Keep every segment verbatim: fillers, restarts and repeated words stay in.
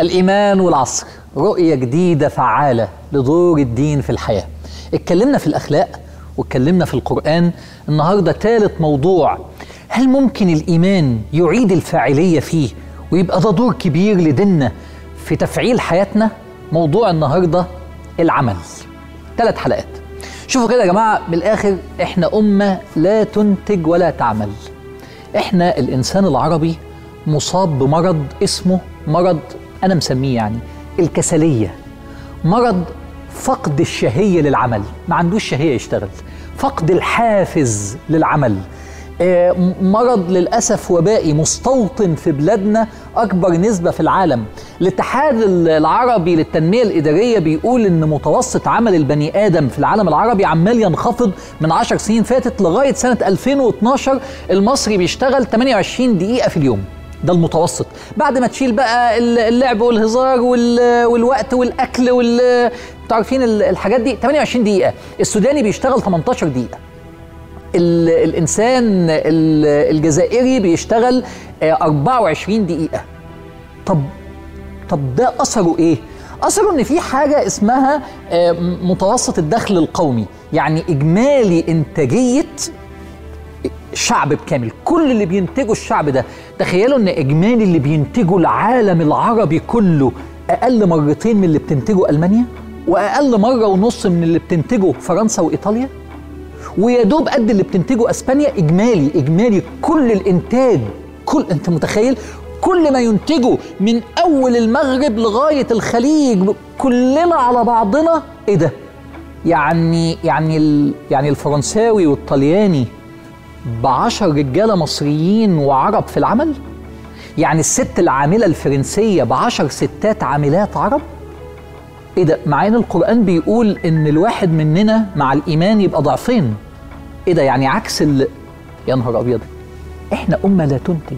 الإيمان والعصر، رؤية جديدة فعالة لدور الدين في الحياة. اتكلمنا في الأخلاق واتكلمنا في القرآن. النهاردة ثالث موضوع، هل ممكن الإيمان يعيد الفاعلية فيه ويبقى ده دور كبير لديننا في تفعيل حياتنا؟ موضوع النهاردة العمل. ثلاث حلقات. شوفوا كده يا جماعة، من الآخر احنا أمة لا تنتج ولا تعمل. احنا الإنسان العربي مصاب بمرض اسمه مرض أنا مسميه يعني الكسلية، مرض فقد الشهية للعمل، ما عندوش شهية يشتغل، فقد الحافز للعمل. آه مرض للأسف وبائي مستوطن في بلادنا أكبر نسبة في العالم. الاتحاد العربي للتنمية الإدارية بيقول إن متوسط عمل البني آدم في العالم العربي عمال ينخفض من عشر سنين فاتت لغاية سنة ألفين واثناشر. المصري بيشتغل ثمانية وعشرين دقيقة في اليوم، ده المتوسط. بعد ما تشيل بقى اللعب والهزار والوقت والأكل وال تعرفين الحاجات دي، ثمانية وعشرين دقيقة. السوداني بيشتغل ثمانية عشر دقيقة. الإنسان الجزائري بيشتغل أربعة وعشرين دقيقة. طب طب ده أثره إيه؟ أثره إن في حاجة اسمها متوسط الدخل القومي، يعني إجمالي إنتاجية شعب بكامل، كل اللي بينتجه الشعب ده. تخيلوا إن إجمالي اللي بينتجه العالم العربي كله أقل مرتين من اللي بتنتجه ألمانيا، وأقل مرة ونص من اللي بتنتجه فرنسا وإيطاليا، ويا دوب قد اللي بتنتجه اسبانيا. اجمالي اجمالي كل الانتاج، كل انت متخيل كل ما ينتجه من اول المغرب لغايه الخليج كلنا على بعضنا. ايه ده؟ يعني يعني ال يعني الفرنساوي والطلياني بعشر رجاله مصريين وعرب في العمل؟ يعني الست العامله الفرنسيه بعشر ستات عاملات عرب؟ ايه ده؟ مع ان القرآن بيقول ان الواحد مننا مع الايمان يبقى ضعفين. ايه ده؟ يعني عكس ال... يا نهار ابيض، احنا امة لا تنتج.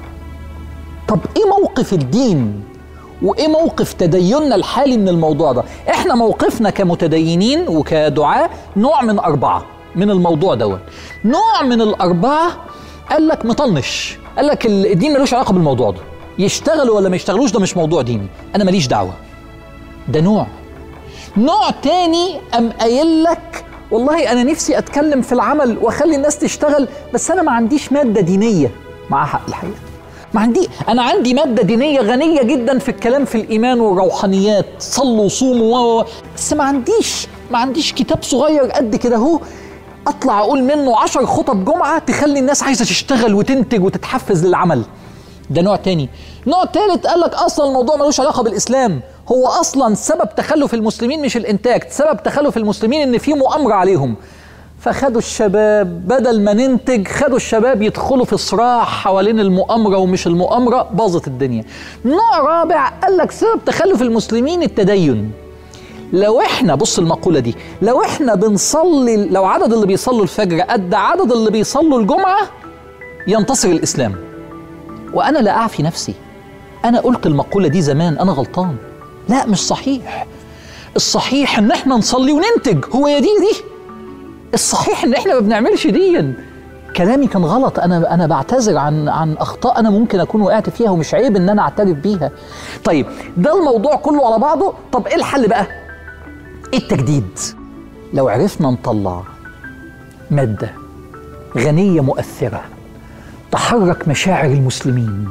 طب ايه موقف الدين وايه موقف تديننا الحالي من الموضوع ده؟ احنا موقفنا كمتدينين وكدعاة نوع من اربعة من الموضوع دوت. نوع من الاربعة قال لك مطنش، قال لك الدين ملوش علاقة بالموضوع ده، يشتغلوا ولا ما يشتغلوش ده مش موضوع ديني، انا ماليش دعوة. ده نوع. نوع تاني أم قايل لك والله أنا نفسي أتكلم في العمل وأخلي الناس تشتغل، بس أنا ما عنديش مادة دينية. معاه حق الحقيقة، ما عندي. أنا عندي مادة دينية غنية جدا في الكلام في الإيمان والروحانيات، صلوا وصوموا، بس ما عنديش ما عنديش كتاب صغير قد كده أهو أطلع أقول منه عشر خطب جمعة تخلي الناس عايزة تشتغل وتنتج وتتحفز للعمل. ده نوع تاني. نوع تالت قال لك أصلا الموضوع ملوش علاقة بالإسلام، هو أصلا سبب تخلف المسلمين مش الإنتاج، سبب تخلف المسلمين إن في مؤامرة عليهم. فخدوا الشباب بدل ما ننتج، خدوا الشباب يدخلوا في صراع حوالين المؤامرة ومش المؤامرة، باظت الدنيا. نوع رابع قال لك سبب تخلف المسلمين التدين. لو احنا بص المقولة دي، لو احنا بنصلي، لو عدد اللي بيصلوا الفجر قد عدد اللي بيصلوا الجمعة ينتصر الإسلام. وأنا لا أعفي نفسي، أنا قلت المقولة دي زمان، أنا غلطان. لا مش صحيح. الصحيح إن إحنا نصلي وننتج، هو يا دي دي. الصحيح إن إحنا ما بنعملش دي. كلامي كان غلط، أنا أنا بعتذر عن عن أخطاء أنا ممكن أكون وقعت فيها ومش عيب إن أنا أعترف بيها. طيب ده الموضوع كله على بعضه. طب إيه الحل بقى؟ إيه التجديد؟ لو عرفنا نطلع مادة غنية مؤثرة تحرك مشاعر المسلمين،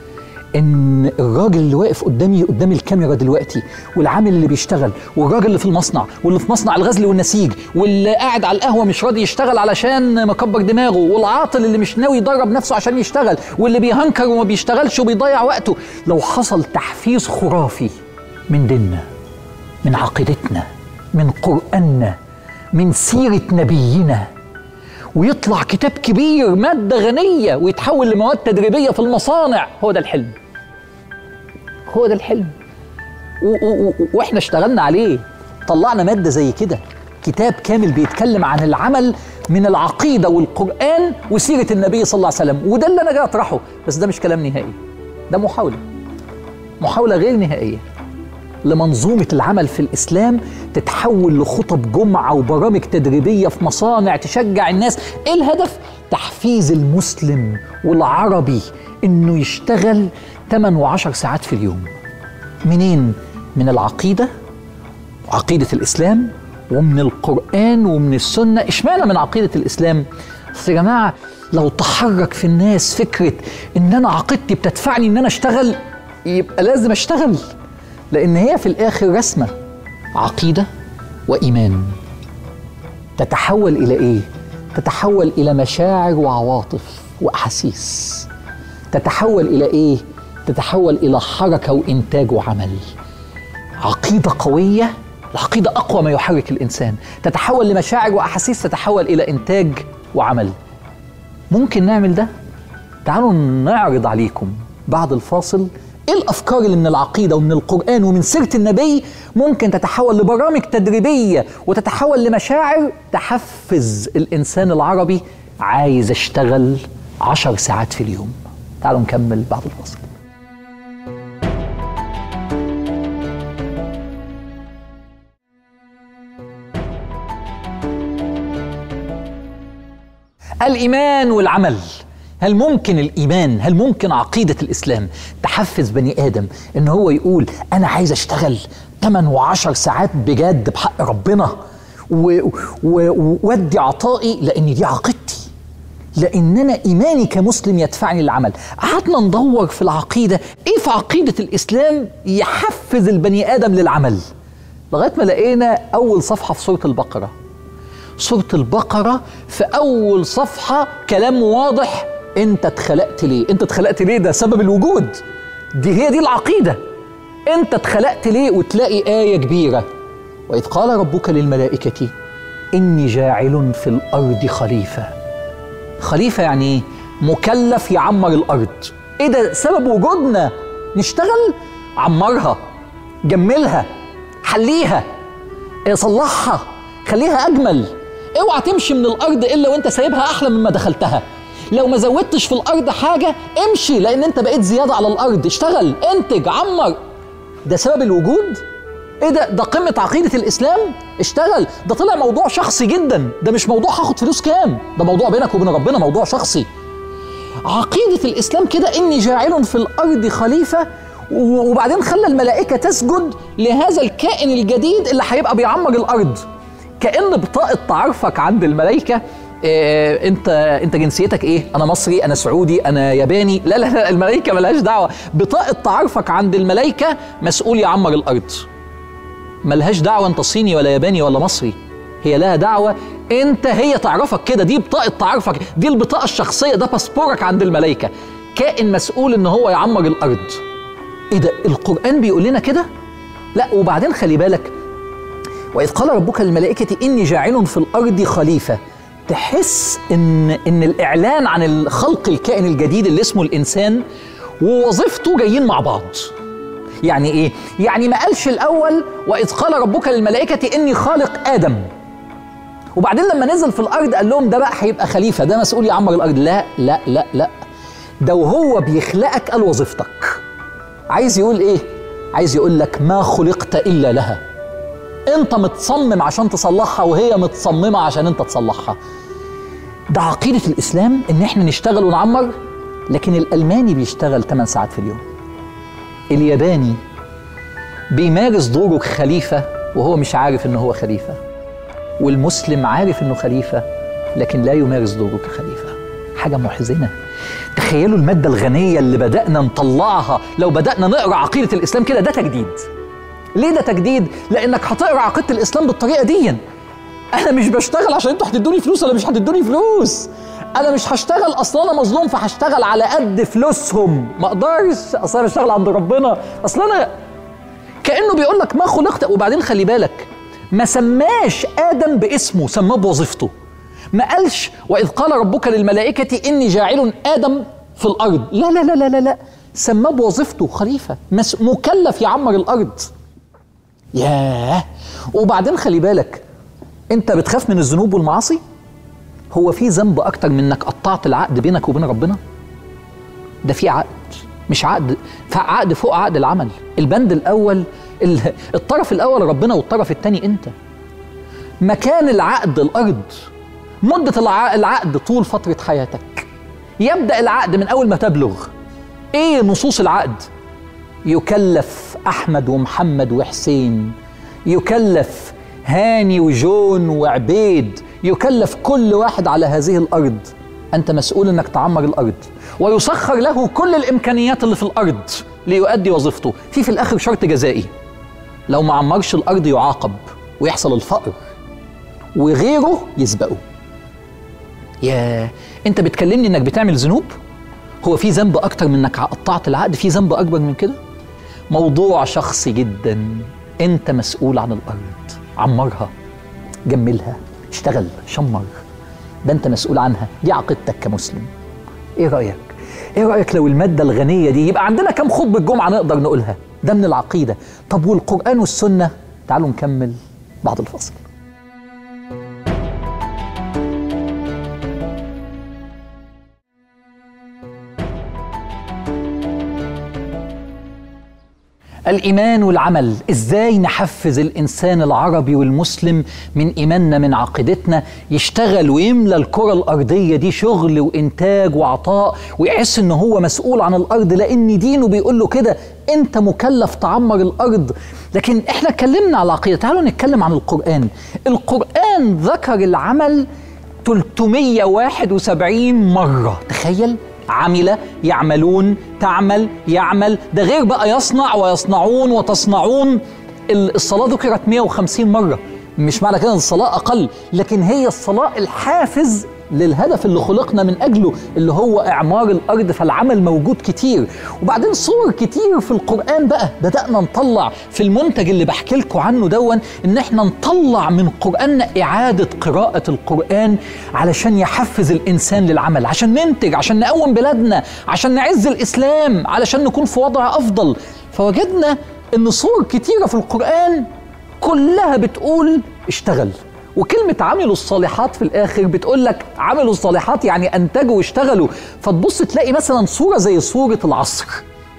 ان الراجل اللي واقف قدامي قدام الكاميرا دلوقتي، والعامل اللي بيشتغل، والراجل اللي في المصنع، واللي في مصنع الغزل والنسيج، واللي قاعد على القهوه مش راضي يشتغل علشان مكبر دماغه، والعاطل اللي مش ناوي يدرب نفسه عشان يشتغل، واللي بيهنكر وما بيشتغلش وبيضيع وقته، لو حصل تحفيز خرافي من ديننا، من عقيدتنا، من قرآننا، من سيرة نبينا، ويطلع كتاب كبير مادة غنية ويتحول لمواد تدريبية في المصانع، هو ده الحلم. هو ده الحلم. واحنا اشتغلنا عليه، طلعنا مادة زي كده، كتاب كامل بيتكلم عن العمل من العقيدة والقرآن وسيرة النبي صلى الله عليه وسلم. وده اللي انا جاي اطرحه، بس ده مش كلام نهائي، ده محاولة محاولة غير نهائية لمنظومة العمل في الإسلام تتحول لخطب جمعة وبرامج تدريبية في مصانع تشجع الناس. إيه الهدف؟ تحفيز المسلم والعربي إنه يشتغل ثمانية وعشر ساعات في اليوم. منين؟ من العقيدة، عقيدة الإسلام، ومن القرآن ومن السنة. اشمعنى من عقيدة الإسلام؟ بس يا جماعة لو تحرك في الناس فكرة إن أنا عقيدتي بتدفعني إن أنا أشتغل، يبقى لازم أشتغل، لأن هي في الآخر رسمة عقيدة وإيمان تتحول إلى إيه؟ تتحول إلى مشاعر وعواطف وأحاسيس. تتحول إلى إيه؟ تتحول إلى حركة وإنتاج وعمل. عقيدة قوية، العقيدة أقوى ما يحرك الإنسان، تتحول لمشاعر وأحاسيس، تتحول إلى إنتاج وعمل. ممكن نعمل ده؟ تعالوا نعرض عليكم بعد الفاصل إيه الأفكار اللي من العقيدة ومن القرآن ومن سيرة النبي ممكن تتحول لبرامج تدريبية وتتحول لمشاعر تحفز الإنسان العربي عايز أشتغل عشر ساعات في اليوم. تعالوا نكمل بعد الفاصل. الإيمان والعمل. هل ممكن الإيمان، هل ممكن عقيدة الإسلام تحفز بني آدم إن هو يقول أنا عايز أشتغل ثمانية وعشر ساعات بجد بحق ربنا وودي عطائي لأن دي عقيدتي، لأن أنا إيماني كمسلم يدفعني للعمل. قعدنا ندور في العقيدة إيه في عقيدة الإسلام يحفز البني آدم للعمل، لغاية ما لقينا أول صفحة في سورة البقرة. سورة البقرة في أول صفحة كلام واضح، أنت اتخلقت ليه؟ أنت اتخلقت ليه؟ ده سبب الوجود، دي هي دي العقيدة. أنت اتخلقت ليه؟ وتلاقي آية كبيرة، وإذ قال ربك للملائكة إني جاعل في الأرض خليفة. خليفة يعني إيه؟ مكلف يعمر الأرض. إيه ده سبب وجودنا؟ نشتغل، عمرها، جملها، حليها، صلحها، خليها أجمل. اوعى تمشي من الأرض إلا وانت سايبها أحلى مما دخلتها. لو ما زودتش في الأرض حاجة امشي، لأن انت بقيت زيادة على الأرض. اشتغل، انتج، عمر. ده سبب الوجود. ايه ده؟ ده قمة عقيدة الإسلام. اشتغل. ده طلع موضوع شخصي جدا، ده مش موضوع هاخد فلوس كام، ده موضوع بينك وبين ربنا، موضوع شخصي. عقيدة الإسلام كده إني جاعل في الأرض خليفة، وبعدين خلى الملائكة تسجد لهذا الكائن الجديد اللي هيبقى بيعمر الأرض. كأن بطاقة تعرفك عند الملائكة إيه، انت انت جنسيتك ايه؟ انا مصري، انا سعودي، انا ياباني. لا لا لا، الملائكة ملهاش دعوة. بطاقة تعرفك عند الملائكة مسؤول يعمر الأرض. ملهاش دعوة انت صيني ولا ياباني ولا مصري، هي لها دعوة انت، هي تعرفك كده، دي بطاقة تعرفك، دي البطاقة الشخصية، ده باسبورك عند الملائكة. كائن مسؤول ان هو يعمر الأرض. ايه ده؟ القرآن بيقول لنا كده؟ لا. وبعدين خلي بالك، وإذ قال ربك للملائكة إني جاعل في الأرض خليفة. تحس إن إن الإعلان عن الخلق الكائن الجديد اللي اسمه الإنسان ووظيفته جايين مع بعض. يعني إيه؟ يعني ما قالش الأول وإذ قال ربك للملائكة إني خالق آدم، وبعدين لما نزل في الأرض قال لهم ده بقى هيبقى خليفة، ده مسؤول يعمر الأرض. لا لا لا لا، ده وهو بيخلقك قال وظيفتك. عايز يقول إيه؟ عايز يقول لك ما خلقت إلا لها. انت متصمم عشان تصلحها وهي متصممة عشان انت تصلحها. ده عقيدة الإسلام، ان احنا نشتغل ونعمر. لكن الألماني بيشتغل ثمانية ساعات في اليوم، الياباني بيمارس دوره كخليفة وهو مش عارف ان هو خليفة، والمسلم عارف انه خليفة لكن لا يمارس دوره كخليفة. حاجة محزنة. تخيلوا المادة الغنية اللي بدأنا نطلعها لو بدأنا نقرأ عقيدة الإسلام كده. ده تجديد. ليه ده تجديد؟ لأنك هتقرأ عقيدة الإسلام بالطريقة دي. أنا مش بشتغل عشان أنتوا هتدوني فلوس ولا مش هتدوني فلوس. أنا مش هشتغل أصلا أنا مظلوم فهشتغل على قد فلوسهم. ما أقدرش، أصلا أنا بشتغل عند ربنا. أصلا أنا كأنه بيقول لك ما خلقت. وبعدين خلي بالك، ما سماش آدم باسمه، سماه بوظيفته. ما قالش وإذ قال ربك للملائكة إني جاعل آدم في الأرض. لا لا لا لا لا, لا. سماه بوظيفته خليفة، مكلف يعمر الأرض. ياه. وبعدين خلي بالك، انت بتخاف من الذنوب والمعاصي؟ هو في ذنب اكتر من انك قطعت العقد بينك وبين ربنا؟ ده في عقد، مش عقد، عقد فوق عقد العمل. البند الاول، الطرف الاول ربنا والطرف الثاني انت. مكان العقد الارض، مدة العقد طول فترة حياتك. يبدأ العقد من اول ما تبلغ. ايه نصوص العقد؟ يكلف أحمد ومحمد وحسين، يكلف هاني وجون وعبيد، يكلف كل واحد على هذه الأرض أنت مسؤول أنك تعمر الأرض، ويسخر له كل الإمكانيات اللي في الأرض ليؤدي وظيفته. في في الآخر شرط جزائي، لو ما عمرش الأرض يعاقب ويحصل الفقر وغيره يسبقه. يا أنت بتكلمني أنك بتعمل ذنوب؟ هو في ذنب أكتر من أنك قطعت العقد؟ في ذنب أكبر من كده؟ موضوع شخصي جدا. أنت مسؤول عن الأرض، عمرها، جملها، اشتغل، شمر، ده أنت مسؤول عنها. دي عقيدتك كمسلم. إيه رأيك؟ إيه رأيك لو المادة الغنية دي يبقى عندنا كم خطبة جمعة نقدر نقولها؟ ده من العقيدة. طب والقرآن والسنة؟ تعالوا نكمل بعد الفصل. الإيمان والعمل، إزاي نحفز الإنسان العربي والمسلم من إيماننا من عقيدتنا يشتغل ويملى الكرة الأرضية دي شغل وإنتاج وعطاء، ويحس إن هو مسؤول عن الأرض لأن دينه بيقول له كده، أنت مكلف تعمر الأرض. لكن إحنا اتكلمنا على العقيدة، تعالوا نتكلم عن القرآن. القرآن ذكر العمل ثلاثمائة وواحد وسبعين مرة، تخيل، عمل، يعملون، تعمل، يعمل، ده غير بقى يصنع ويصنعون وتصنعون. الصلاة ذكرت مئة وخمسين مرة، مش معنى كده ان الصلاة أقل، لكن هي الصلاة الحافز للهدف اللي خلقنا من أجله اللي هو إعمار الأرض، فالعمل موجود كتير. وبعدين صور كتير في القرآن بقى بدأنا نطلع في المنتج اللي بحكي لكم عنه دون، إن احنا نطلع من قرآننا إعادة قراءة القرآن علشان يحفز الإنسان للعمل، عشان ننتج، عشان نقوم بلادنا، عشان نعز الإسلام، علشان نكون في وضع أفضل. فوجدنا إن صور كتيرة في القرآن كلها بتقول اشتغل، وكلمة عملوا الصالحات في الآخر بتقول لك عملوا الصالحات يعني أنتجوا واشتغلوا. فتبص تلاقي مثلا صورة زي صورة العصر.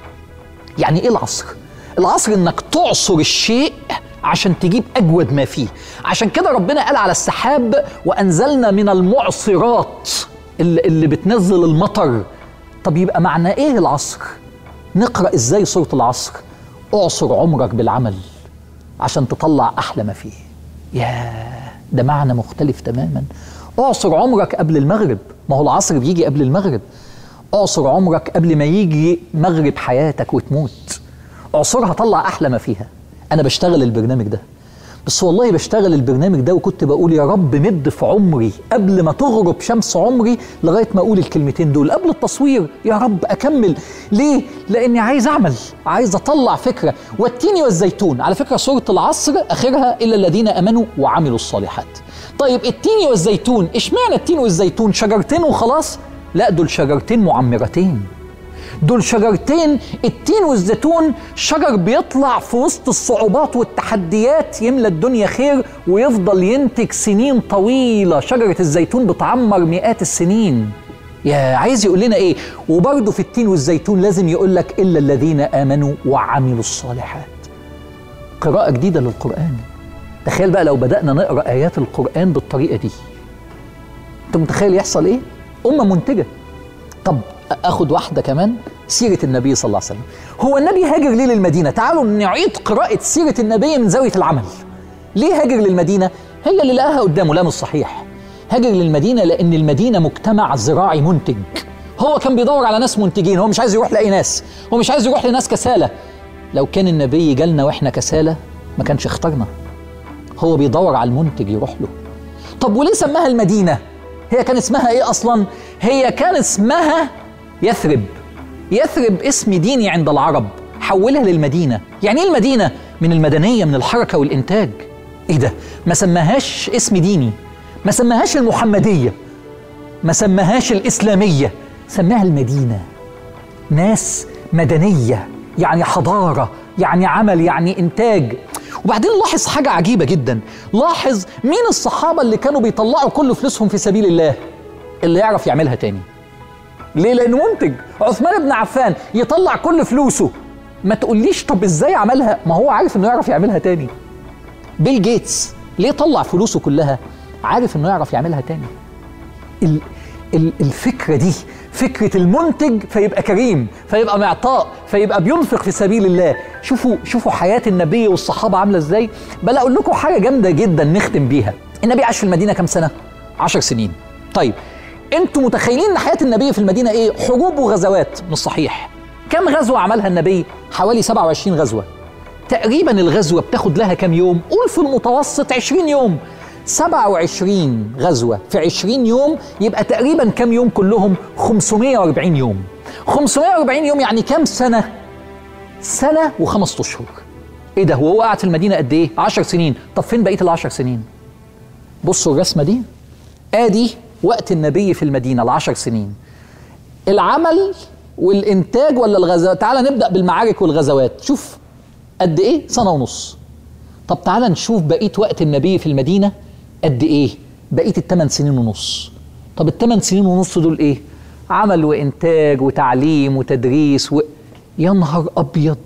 يعني إيه العصر؟ العصر إنك تعصر الشيء عشان تجيب أجود ما فيه. عشان كده ربنا قال على السحاب وأنزلنا من المعصرات اللي, اللي بتنزل المطر. طب يبقى معنى إيه العصر؟ نقرأ إزاي صورة العصر؟ أعصر عمرك بالعمل عشان تطلع أحلى ما فيه. ياه، ده معنى مختلف تماما. اعصر عمرك قبل المغرب، ما هو العصر بيجي قبل المغرب. اعصر عمرك قبل ما يجي مغرب حياتك وتموت. اعصرها، طلع احلى ما فيها. انا بشتغل البرنامج ده، بس والله بشتغل البرنامج ده وكنت بقول يا رب مد في عمري قبل ما تغرب شمس عمري لغايه ما اقول الكلمتين دول قبل التصوير، يا رب اكمل. ليه؟ لاني عايز اعمل، عايز اطلع فكره. والتين والزيتون، على فكره سوره العصر اخرها الا الذين امنوا وعملوا الصالحات. طيب التين والزيتون، اشمعنى التين والزيتون؟ شجرتين وخلاص؟ لا، دول شجرتين معمرتين. دول شجرتين، التين والزيتون شجر بيطلع في وسط الصعوبات والتحديات يملى الدنيا خير ويفضل ينتج سنين طويلة. شجرة الزيتون بتعمر مئات السنين. يا عايز يقول لنا ايه؟ وبرضه في التين والزيتون لازم يقول لك إلا الذين آمنوا وعملوا الصالحات. قراءة جديدة للقرآن. تخيل بقى لو بدأنا نقرأ آيات القرآن بالطريقة دي، انت متخيل يحصل ايه؟ أمة منتجة. طب أخد واحدة كمان، سيرة النبي صلى الله عليه وسلم. هو النبي هاجر ليه للمدينة؟ تعالوا نعيد قراءة سيرة النبي من زاوية العمل. ليه هاجر للمدينة؟ هي اللي لقاها قدامه، لا مش صحيح. هاجر للمدينة لأن المدينة مجتمع زراعي منتج. هو كان بيدور على ناس منتجين، هو مش عايز يروح لأي ناس، هو مش عايز يروح لناس كسالة. لو كان النبي جالنا وإحنا كسالة ما كانش اختارنا. هو بيدور على المنتج يروح له. طب وليه سماها المدينة؟ هي كان اسمها إيه أصلاً؟ هي كان اسمها يثرب. يثرب اسم ديني عند العرب، حولها للمدينة. يعني ايه المدينة؟ من المدنية، من الحركة والإنتاج. ايه ده؟ ما سماهاش اسم ديني، ما سماهاش المحمدية، ما سماهاش الإسلامية، سماها المدينة. ناس مدنية، يعني حضارة، يعني عمل، يعني إنتاج. وبعدين لاحظ حاجة عجيبة جدا، لاحظ مين الصحابة اللي كانوا بيطلعوا كل فلوسهم في سبيل الله؟ اللي يعرف يعملها تاني. ليه؟ لأنه منتج. عثمان بن عفان يطلع كل فلوسه، ما تقوليش طب ازاي عملها؟ ما هو عارف انه يعرف يعملها تاني. بيل جيتس ليه طلع فلوسه كلها؟ عارف انه يعرف يعملها تاني. ال... الفكرة دي، فكرة المنتج فيبقى كريم، فيبقى معطاء، فيبقى بينفق في سبيل الله. شوفوا شوفوا حياة النبي والصحابة عاملة ازاي. بل اقول لكم حاجة جامدة جدا نختم بيها. النبي عاش في المدينة كام سنة؟ عشر سنين. طيب انتوا متخيلين ان حياة النبي في المدينة ايه؟ حروب وغزوات؟ مش صحيح. كم غزوة عملها النبي؟ حوالي سبعة وعشرين غزوة. تقريبا الغزوة بتاخد لها كام يوم؟ قول في المتوسط عشرين يوم. سبعة وعشرين غزوة في عشرين يوم يبقى تقريبا كام يوم كلهم؟ خمسمائة وأربعين يوم. خمسمائة وأربعين يوم يعني كام سنة؟ سنة وخمسة أشهر. ايه ده؟ وهو قاعد في المدينة قد ايه؟ عشر سنين. طب فين بقية العشر سنين؟ بصوا الرسمة دي، ادي وقت النبي في المدينة العشر سنين. العمل والإنتاج ولا الغزوات؟ تعال نبدأ بالمعارك والغزوات. شوف قد ايه؟ سنة ونص. طب تعال نشوف بقية وقت النبي في المدينة قد ايه؟ بقية الثمان سنين ونص. طب الثمان سنين ونص دول ايه؟ عمل وإنتاج وتعليم وتدريس و... يا نهار أبيض.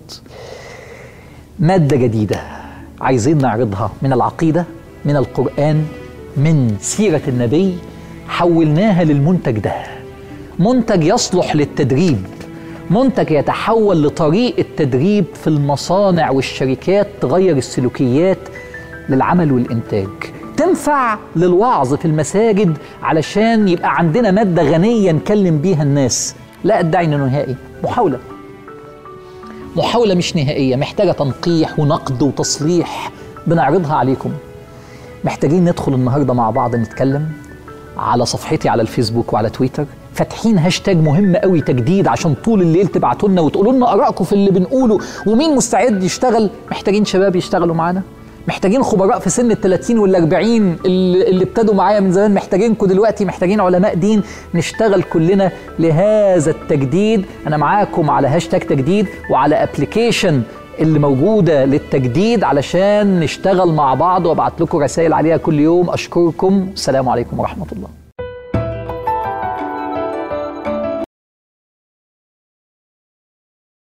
مادة جديدة عايزين نعرضها من العقيدة، من القرآن، من سيرة النبي، حولناها للمنتج ده. منتج يصلح للتدريب، منتج يتحول لطريقة تدريب في المصانع والشركات، تغير السلوكيات للعمل والإنتاج، تنفع للوعظ في المساجد علشان يبقى عندنا مادة غنية نكلم بيها الناس. لا أدعي إنه نهائي، محاولة محاولة مش نهائية، محتاجة تنقيح ونقد وتصليح، بنعرضها عليكم. محتاجين ندخل النهاردة مع بعض نتكلم على صفحتي على الفيسبوك وعلى تويتر، فاتحين هاشتاج مهم قوي تجديد، عشان طول الليل تبعتوا لنا وتقولوا لنا آرائكم في اللي بنقوله ومين مستعد يشتغل. محتاجين شباب يشتغلوا معانا، محتاجين خبراء في سن الثلاثين والأربعين اللي, اللي ابتدوا معايا من زمان، محتاجينكم دلوقتي، محتاجين علماء دين، نشتغل كلنا لهذا التجديد. أنا معاكم على هاشتاج تجديد وعلى ابليكيشن اللي موجودة للتجديد علشان نشتغل مع بعض، وابعت لكم رسائل عليها كل يوم. أشكركم، السلام عليكم ورحمة الله.